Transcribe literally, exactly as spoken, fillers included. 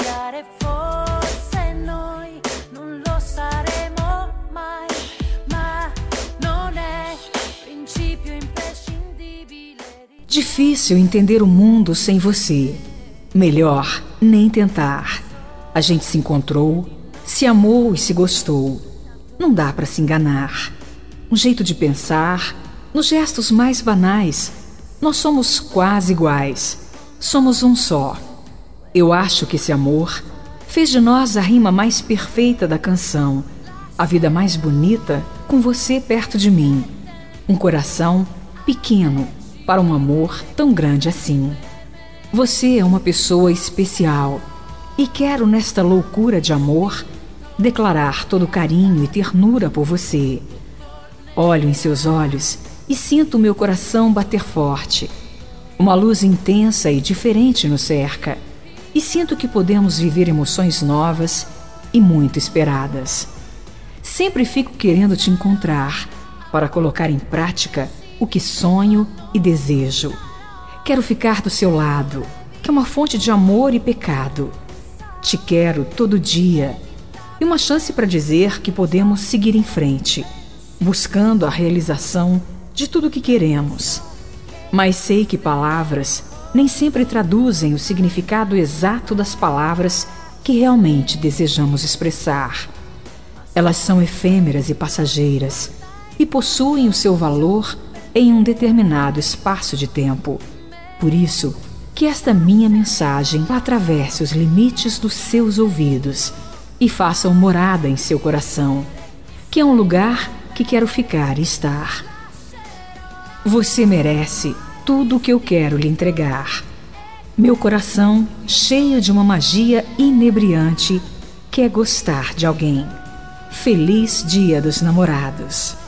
cambiare, forse noi non lo saremo mai, ma non è principio imprescindibile. Difícil entender o mundo sem você. Melhor nem tentar. A gente se encontrou, se amou e se gostou. Não dá para se enganar. Um jeito de pensar, nos gestos mais banais. Nós somos quase iguais. Somos um só. Eu acho que esse amor fez de nós a rima mais perfeita da canção. A vida mais bonita com você perto de mim. Um coração pequeno para um amor tão grande assim. Você é uma pessoa especial e quero, nesta loucura de amor, declarar todo carinho e ternura por você. Olho em seus olhos e sinto meu coração bater forte. Uma luz intensa e diferente nos cerca e sinto que podemos viver emoções novas e muito esperadas. Sempre fico querendo te encontrar para colocar em prática o que sonho e desejo. Quero ficar do seu lado, que é uma fonte de amor e pecado. Te quero todo dia e uma chance para dizer que podemos seguir em frente, buscando a realização de tudo o que queremos. Mas sei que palavras nem sempre traduzem o significado exato das palavras que realmente desejamos expressar. Elas são efêmeras e passageiras e possuem o seu valor em um determinado espaço de tempo. Por isso, que esta minha mensagem atravesse os limites dos seus ouvidos e faça morada em seu coração, que é um lugar que quero ficar e estar. Você merece tudo o que eu quero lhe entregar. Meu coração cheio de uma magia inebriante que é gostar de alguém. Feliz Dia dos Namorados!